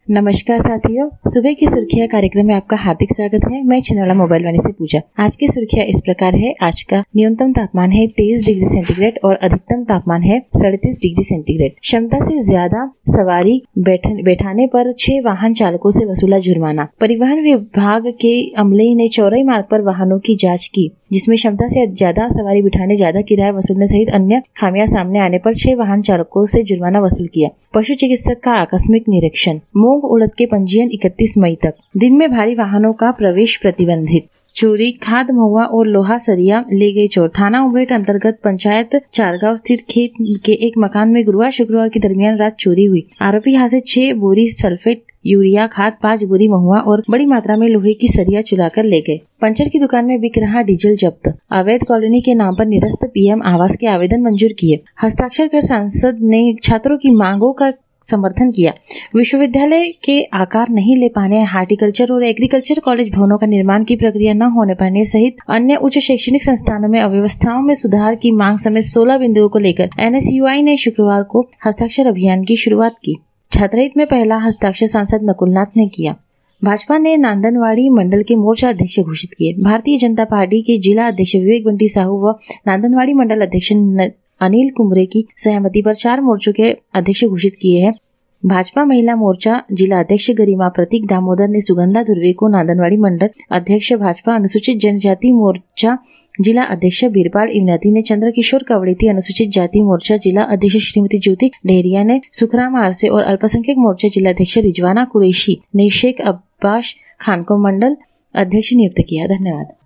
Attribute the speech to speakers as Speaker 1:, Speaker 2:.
Speaker 1: नमस्कार साथियों, सुबह की सुर्खियां कार्यक्रम में आपका हार्दिक स्वागत है। मैं छिंदवाड़ा मोबाइल वाणी से पूजा। आज की सुर्खियां इस प्रकार है। आज का न्यूनतम तापमान है 23 डिग्री सेंटीग्रेड और अधिकतम तापमान है 37 डिग्री सेंटीग्रेड। क्षमता से ज्यादा सवारी बैठाने पर 6 वाहन चालकों से वसूला जुर्माना। परिवहन विभाग के अमले ने चौराई मार्ग पर वाहनों की जाँच की, जिसमें क्षमता से ज्यादा सवारी बिठाने, ज्यादा किराया वसूलने सहित अन्य खामियां सामने आने पर 6 वाहन चालकों से जुर्माना वसूल किया। पशु चिकित्सक का आकस्मिक निरीक्षण। मूंग उड़द के पंजीयन 31 मई तक। दिन में भारी वाहनों का प्रवेश प्रतिबंधित। चोरी, खाद, महुआ और लोहा सरिया ले गई चोर। थाना उमरेठ अंतर्गत पंचायत चारगांव स्थित खेत के एक मकान में गुरुवार शुक्रवार के दरमियान रात चोरी हुई। आरोपी यहाँ से 6 बोरी सल्फेट यूरिया खाद, 5 बोरी महुआ और बड़ी मात्रा में लोहे की सरिया चुराकर ले गए। पंचर की दुकान में बिक रहा डीजल जब्त। अवैध कॉलोनी के नाम पर निरस्त पीएम आवास के आवेदन मंजूर किए। हस्ताक्षर कर सांसद ने छात्रों की मांगों का समर्थन किया। विश्वविद्यालय के आकार नहीं ले पाने, हार्टिकल्चर और एग्रीकल्चर कॉलेज भवनों का निर्माण की प्रक्रिया न होने पाने सहित अन्य उच्च शैक्षणिक संस्थानों में अव्यवस्थाओं में सुधार की मांग समेत 16 बिंदुओं को लेकर एनएसयूआई ने शुक्रवार को हस्ताक्षर अभियान की शुरुआत की। छात्रहित में पहला हस्ताक्षर सांसद नकुलनाथ ने किया। भाजपा ने नांदनवाड़ी मंडल के मोर्चा अध्यक्ष घोषित किए। भारतीय जनता पार्टी के जिला अध्यक्ष विवेक बंटी साहू व नांदनवाड़ी मंडल अध्यक्ष अनिल कुमरे की सहमति पर 4 मोर्चों के अध्यक्ष घोषित किए हैं। भाजपा महिला मोर्चा जिला अध्यक्ष गरिमा प्रतीक दामोदर ने सुगंधा धुर्वे को नांदनवाड़ी मंडल अध्यक्ष, भाजपा अनुसूचित जनजाति मोर्चा जिला अध्यक्ष बीरपाल इवनाती ने चंद्रकिशोर कवड़ेती अनुसूचित जाति मोर्चा जिला अध्यक्ष श्रीमती ज्योति डेहरिया ने सुखराम आरसे और अल्पसंख्यक मोर्चा जिला अध्यक्ष रिजवाना कुरैशी ने शेख अब्बास खान को मंडल अध्यक्ष नियुक्त किया। धन्यवाद।